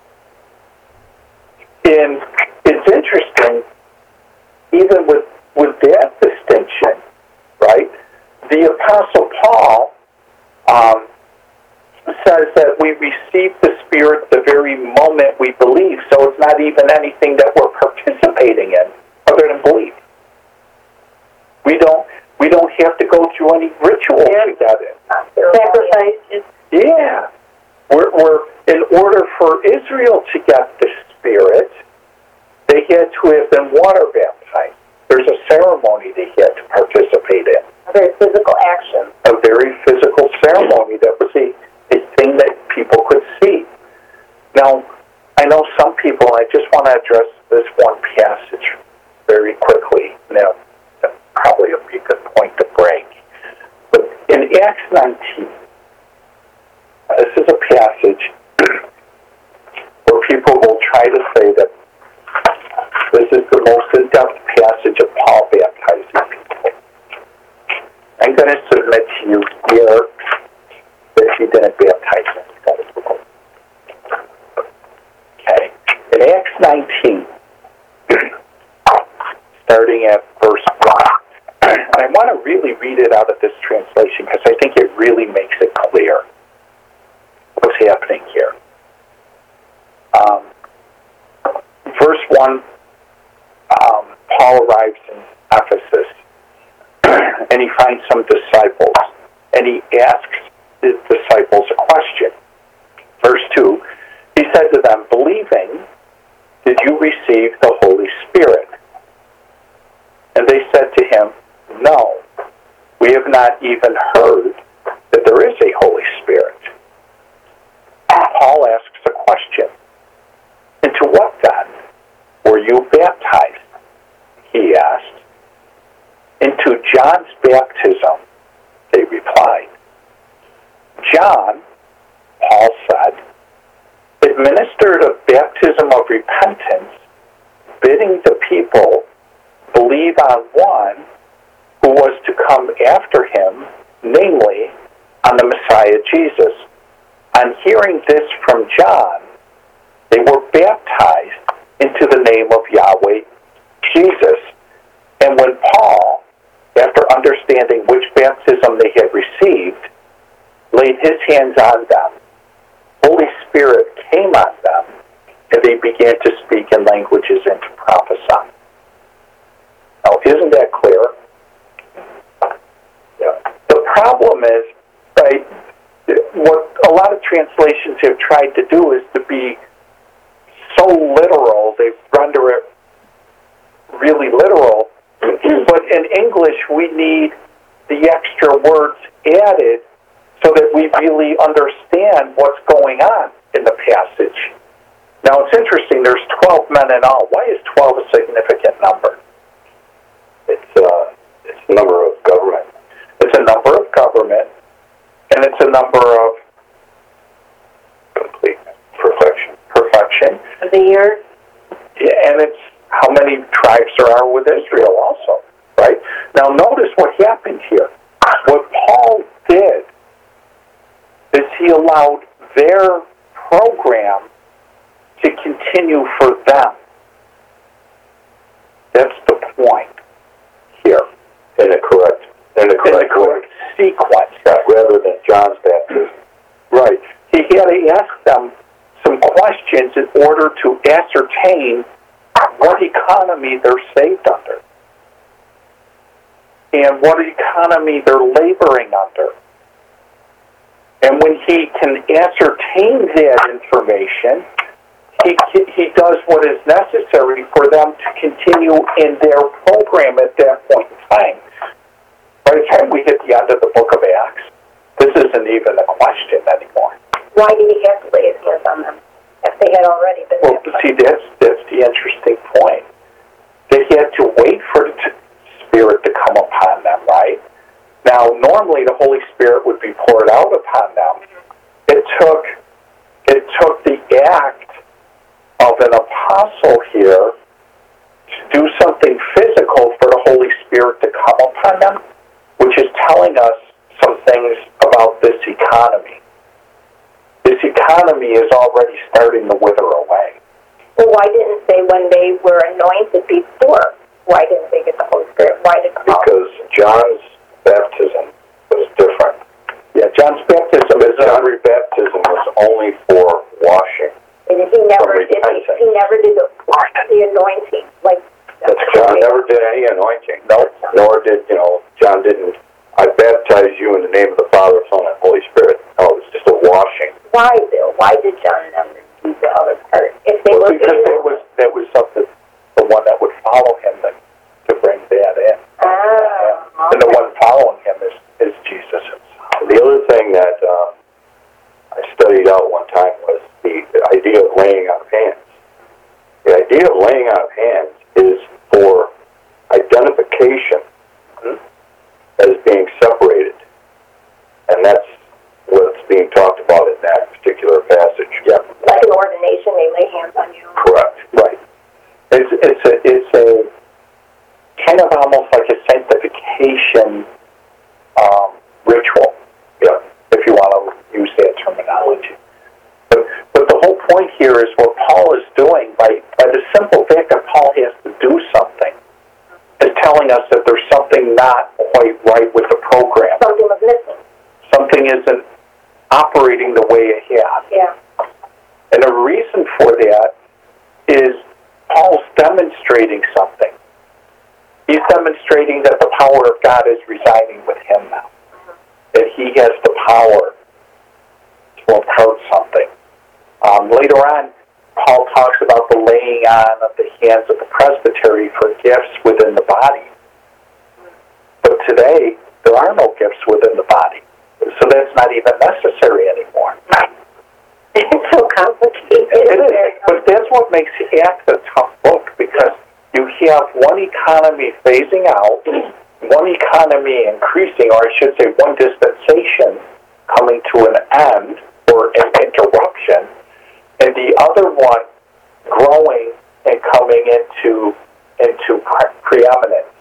And it's interesting, even with that distinction, right? The Apostle Paul says that we receive the Spirit the very moment we believe, so it's not even anything that we're participating in other than belief. We don't have to go through any ritual to get it. Sacrifice. Yeah. We're in order for Israel to get the Spirit, they had to have been water baptized. There's a ceremony they had to participate in. A very physical action. A very physical ceremony that was a thing that people could see. Now, I know some people, I just want to address this one passage very quickly. Now, that probably will be a good point to break. But in Acts 19, this is a passage where people will try to say that this is the most in-depth passage of Paul baptizing people. I'm going to submit to you here that he didn't baptize them. Okay. In Acts 19, starting at verse 1, and I want to really read it out of this translation because I think it really makes it clear what's happening here. Verse 1, Paul arrives in Ephesus, and he finds some disciples, and he asks the disciples a question. Verse 2, he said to them, believing, did you receive the Holy Spirit? And they said to him, no, we have not even heard that there is a Holy Spirit. Paul asks a question. Into what then were you baptized? He asked. Into John's baptism, they replied. John, Paul said, administered a baptism of repentance, bidding the people believe on one who was to come after him, namely, on the Messiah Jesus. On hearing this from John, they were baptized into the name of Yahweh Jesus. And when Paul, after understanding baptism they had received, laid his hands on them. Holy Spirit came on them, and they began to speak in languages and to prophesy. Now, isn't that clear? Yeah. The problem is, right, what a lot of translations have tried to do is to be so literal, they render it really literal. But in English, we need the extra words added so that we really understand what's going on in the passage. Now, it's interesting, there's 12 men in all. Why is 12 a significant number? It's a number of government. It's a number of government, and it's a number of Complete perfection. of the year. And it's how many tribes there are with Israel also, right? Now notice what happened here. What Paul did is he allowed their program to continue for them. That's the point here. In a correct Sequence. rather than John's baptism. Right. He had to ask them some questions in order to ascertain what economy they're saved under and what economy they're laboring under. And when he can ascertain that information, he does what is necessary for them to continue in their program at that point in time. By the time we hit the end of the book of Acts, this isn't even a question anymore. Why did he have to lay his hands on them if they had already been Well, baptized? see, that's the interesting point. They had to wait for the Spirit to come upon them, right? Now, normally the Holy Spirit would be poured out upon them. It took the act of an apostle here to do something physical for the Holy Spirit to come upon them, which is telling us some things about this economy. This economy is already starting to wither away. Well, why didn't they, when they were anointed before, why didn't they get the Holy Spirit? Why did Paul? Because John's baptism was different. Yeah, John's baptism is John's baptism was only for washing. And he never did. repentance. He never did the anointing. Like John never did any anointing. No, nor did, John didn't, I baptize you in the name of the Father, Son, and Holy Spirit. No, it was just a washing. Why, Bill? Why did John never do the other part? If they were because that was something, the one that would follow him to bring that in. And the one following him is Jesus himself. The other thing that I studied out one time was the idea of laying on of hands. The idea of laying on of hands is for identification as being separated. And that's what's being talked about in that particular passage. Yeah. like an ordination, they lay hands on you. Correct. Right. It's a kind of almost like a sanctification ritual, if you want to use that terminology. But the whole point here is what Paul is doing by the simple fact that Paul has to do something is telling us that there's something not quite right with the program. Something was missing. Something isn't operating the way it has. Yeah. And the reason for that is Paul's demonstrating something. He's demonstrating that the power of God is residing with him now. That he has the power to impart something. Later on, Paul talks about the laying on of the hands of the presbytery for gifts within the body. But today, there are no gifts within the body. So that's not even necessary anymore. It's so complicated. It is. But that's what makes Acts a tough book, because you have one economy phasing out, one economy increasing, or I should say one dispensation coming to an end or an interruption, and the other one growing and coming into preeminence.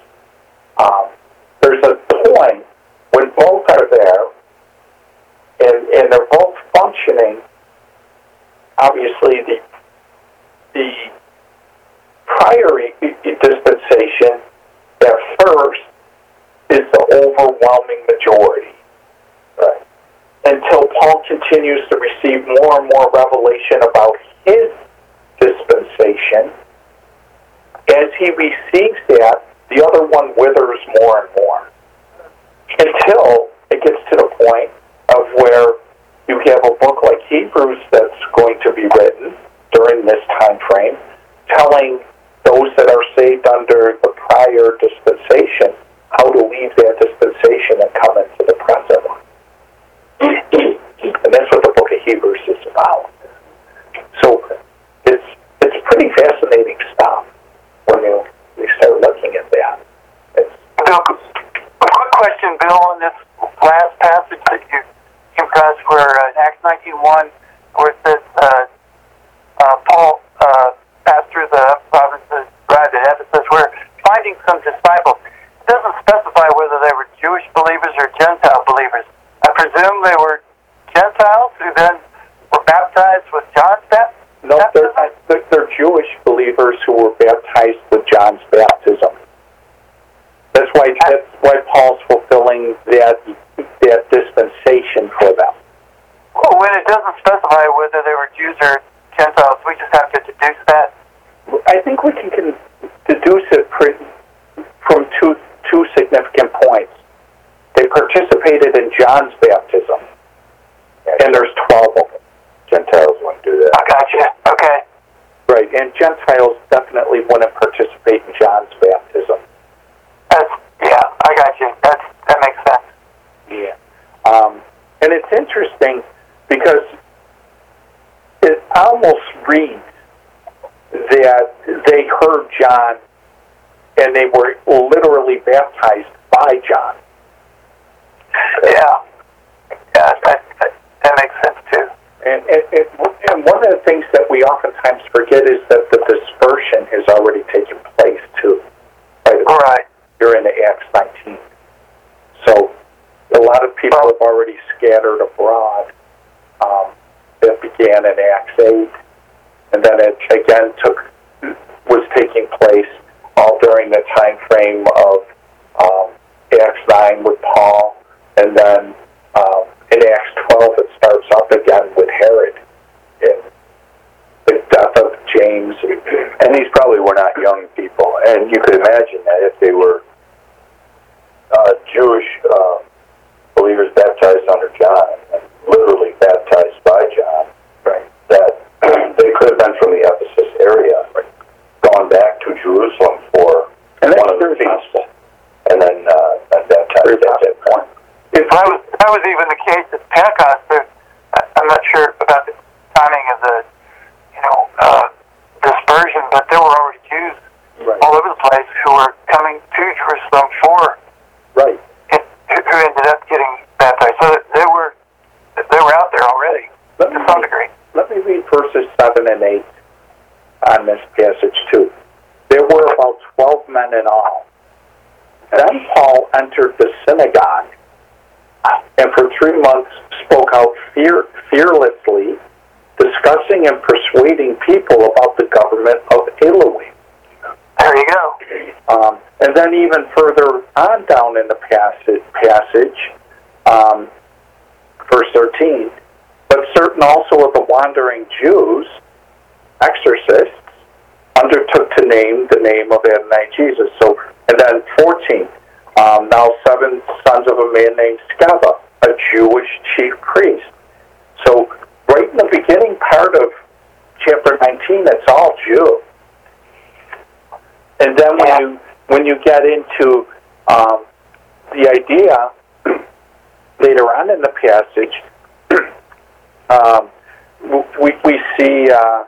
There's a point when both are there, and they're both functioning. Obviously, the prior dispensation at first is the overwhelming majority majority. Right. Until Paul continues to receive more and more revelation about his dispensation. As he receives that, the other one withers more and more. Until it gets to the point of where you have a book like Hebrews that's going to be written during this time frame, telling those that are saved under the prior dispensation how to leave that dispensation and come into the present one. And that's what the book of Hebrews is about. So it's pretty fascinating stuff when you start looking at that. Bill, a quick question, Bill, on this last passage that you came across where in Acts 19:1, where it says Paul passed through the provinces, arrived at Ephesus, where finding some disciples. It doesn't specify whether they were Jewish believers or Gentile believers. I presume they were Gentiles who then were baptized with John's baptism? No, they're Jewish believers who were baptized with John's baptism. That's why Paul's fulfilling that dispensation for them. Well, when it doesn't specify whether they were Jews or Gentiles, we just have to deduce that. I think we can deduce it from two significant points. They participated in John's baptism, and there's 12 of them. Gentiles wouldn't do that. I gotcha. Okay. Right, and Gentiles definitely wouldn't participate in John's baptism. I got you. That makes sense. Yeah. And it's interesting because it almost reads that they heard John and they were literally baptized by John. Yeah, that makes sense too. And one of the things that we oftentimes forget is that the dispersion has already taken place too. Right. You're into Acts 19. So a lot of people have already scattered abroad. That began in Acts 8, and then it again was taking place all during the time frame of Acts 9 with Paul, and then in Acts 12 it starts up again with Herod and the death of James. And these probably were not young people, and you could imagine that if they were Jewish believers baptized under John, and literally baptized by John, right, that they could have been from the Ephesus area, right, gone back to Jerusalem for one of the feasts, and then baptized at that point. If that was even the case at Pentecost, I'm not sure about the timing of the dispersion, but there were already Jews all over the place who were coming to Jerusalem for who ended up getting baptized. So they were out there already to some degree. Let me read verses 7 and 8 on this passage too. There were about 12 men in all. Then Paul entered the synagogue and for 3 months spoke out fearlessly, discussing and persuading people about the government of Elohim. There you go. And then even further on down in the passage, verse 13, but certain also of the wandering Jews, exorcists, undertook to name the name of Adonai Jesus. So, and then 14, now 7 sons of a man named Sceva, a Jewish chief priest. So right in the beginning part of chapter 19, it's all Jew. And then when you get into the idea later on in the passage, we see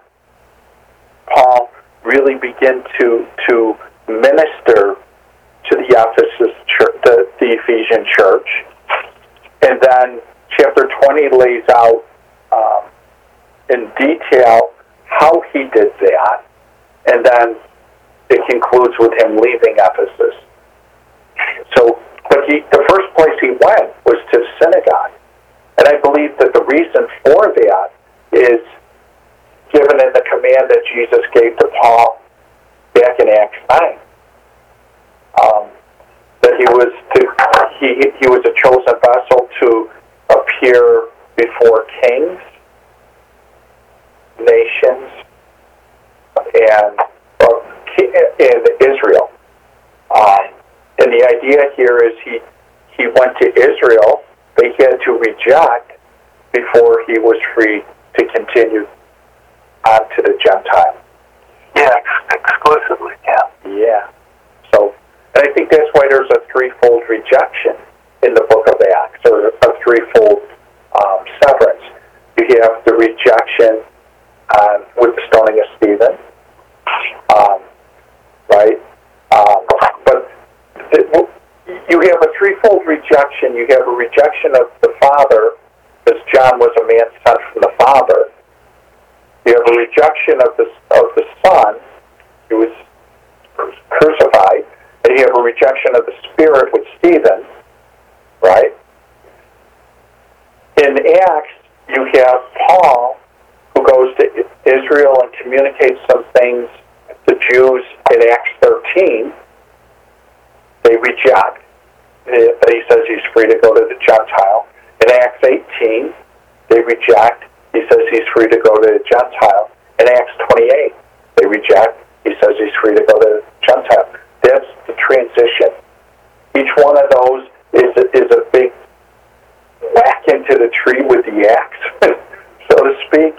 Paul really begin to minister to the Ephesus church, the Ephesian church, and then chapter 20 lays out in detail how he did that, and then it concludes with him leaving Ephesus. So, but the first place he went was to the synagogue. And I believe that the reason for that is given in the command that Jesus gave to Paul back in Acts 9. That he he was a chosen vessel to appear before kings, nations, and Israel. And the idea here is he went to Israel. They had to reject before he was free to continue on to the Gentile. Yeah, exclusively, yeah. Yeah. So, and I think that's why there's a threefold rejection in the book of Acts, or a threefold severance. You have the rejection with the stoning of Stephen, right? But you have a threefold rejection. You have a rejection of the Father, because John was a man sent from the Father. You have a rejection of the Son, who was crucified, and you have a rejection of the Spirit with Stephen, right? In Acts, you have Paul, who goes to Israel and communicates some things to Jews in Acts 13. They reject. He says he's free to go to the Gentile. In Acts 18, they reject. He says he's free to go to the Gentile. In Acts 28, they reject. He says he's free to go to the Gentile. That's the transition. Each one of those is a big whack into the tree with the axe, so to speak.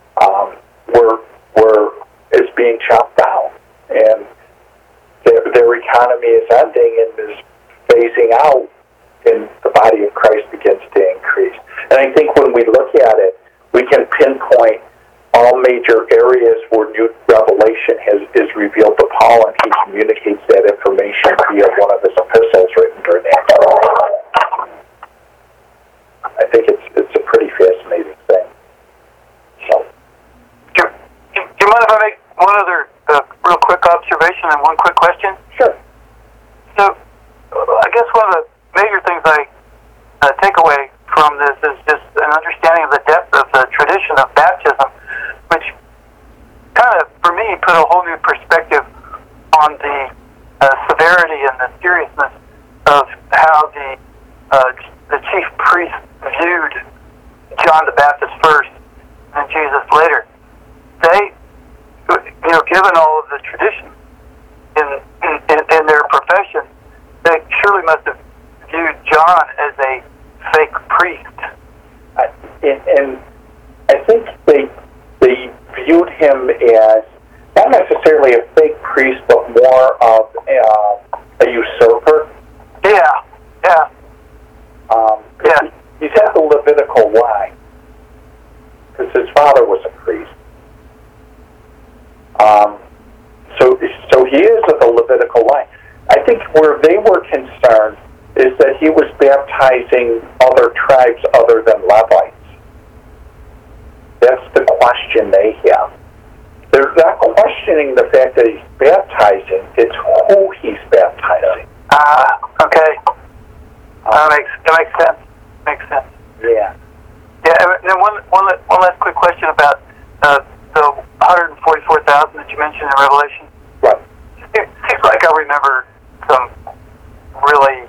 Where it's being chopped down, and their economy is ending and is phasing out, and the body of Christ begins to increase. And I think when we look at it, we can pinpoint all major areas where new revelation is revealed to Paul, and he communicates that information via one of his epistles written during that time. I think it's a pretty fascinating thing. So, Do you mind if I make one other real quick observation and one quick question? sure. So, I guess one of the major things I take away from this is just an understanding of the depth of the tradition of baptism, which kind of, for me, put a whole new perspective on the severity and the seriousness of how the chief priest viewed John the Baptist first and Jesus later. They, given all of the tradition in their profession, they surely must have viewed John as a fake priest. And I think they viewed him as not necessarily a fake priest, but more of a usurper. Yeah. He's had the Levitical line, because his father was a priest. So he is of the Levitical line. I think where they were concerned is that he was baptizing other tribes other than Levites. That's the question they have. They're not questioning the fact that he's baptizing, it's who he's baptizing. Okay. That makes sense. Makes sense. Yeah. Yeah, and then one last quick question about the 144,000 that you mentioned in Revelation. Right. It seems like I remember some really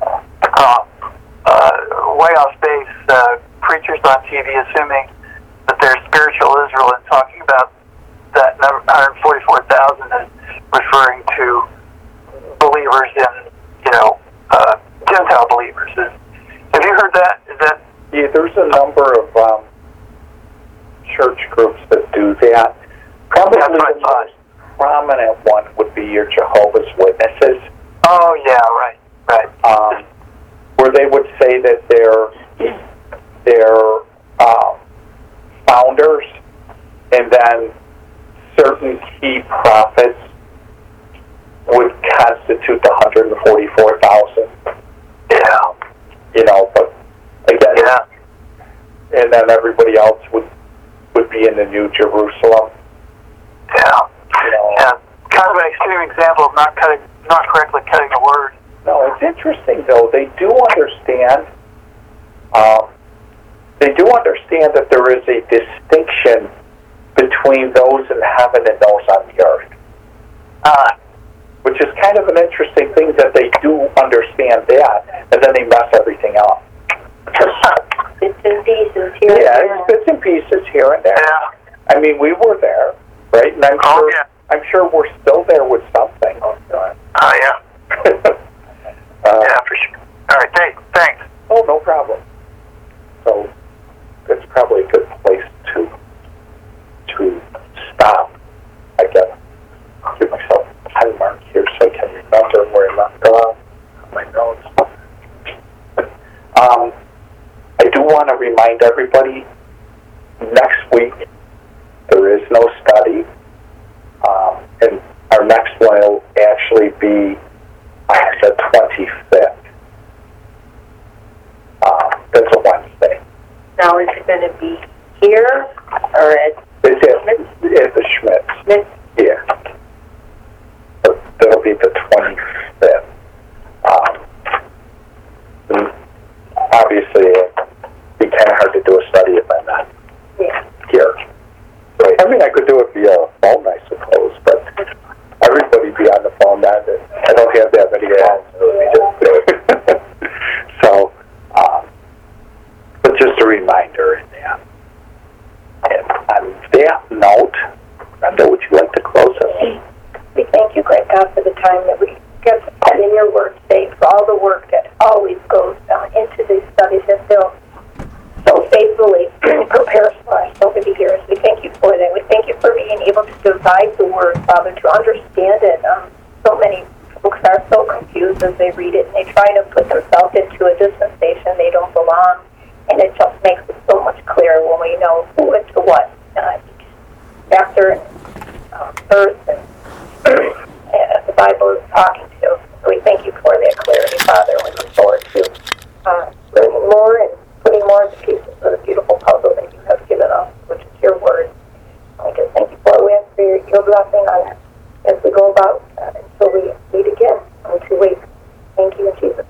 way off base preachers on TV assuming that they're spiritual Israel and talking about that number 144,000 as referring to believers in, Gentile believers. Have you heard that? Is that? Yeah, there's a number of church groups that do that. Probably the most prominent one would be your Jehovah's Witnesses. Oh, yeah, right. Where they would say that they're founders, and then certain key prophets would constitute the 144,000. Yeah. But again, Yeah. and then everybody else would be in the New Jerusalem. Yeah. Yeah. Kind of an extreme example of not correctly cutting a word. No, it's interesting though. They do understand. That there is a distinction between those in heaven and those on the earth. Which is kind of an interesting thing that they do understand that, and then then they mess everything up. Bits and pieces here. Yeah, and it's bits and pieces here and there. Yeah. I mean, we were there, right? And I'm sure we're still there with something. Oh, yeah. Uh, Yeah, for sure. All right, thanks. Oh, no problem. So it's probably a good place to stop. I guess. I'll give myself a time mark here so I can remember where I left off on my notes. I do want to remind everybody, next week there is no study, and our next one will actually be the 25th. That's a Wednesday. now is it going to be here or at It's at the Schmitz. Smith? Yeah. So that'll be the 25th. And obviously, it'd be kind of hard to do a study if I'm not here. Right. I mean, I could do it via phone, I suppose, but everybody be on the phone. I don't have that many phones. So, but just a reminder in that. And on that note, Brenda, would you like to close us? We thank you, great God, for the time that we get to put in your word today, for all the work that always goes into these studies that Bill so faithfully prepares for us over the years. We thank you for that. We thank you for being able to divide the word, Father, to understand it. So many folks are so confused as they read it, and they try to put themselves into a dispensation they don't belong, and it just makes it so much clearer when we know who and to what each chapter and verse and the Bible is talking to. So we thank you for that clarity, Father, and we look forward to learning more and putting more of the pieces of the beautiful puzzle that you have given us, which is your word. We just thank you for it. We ask for your blessing on it as we go about until we meet again in 2 weeks. Thank you in Jesus'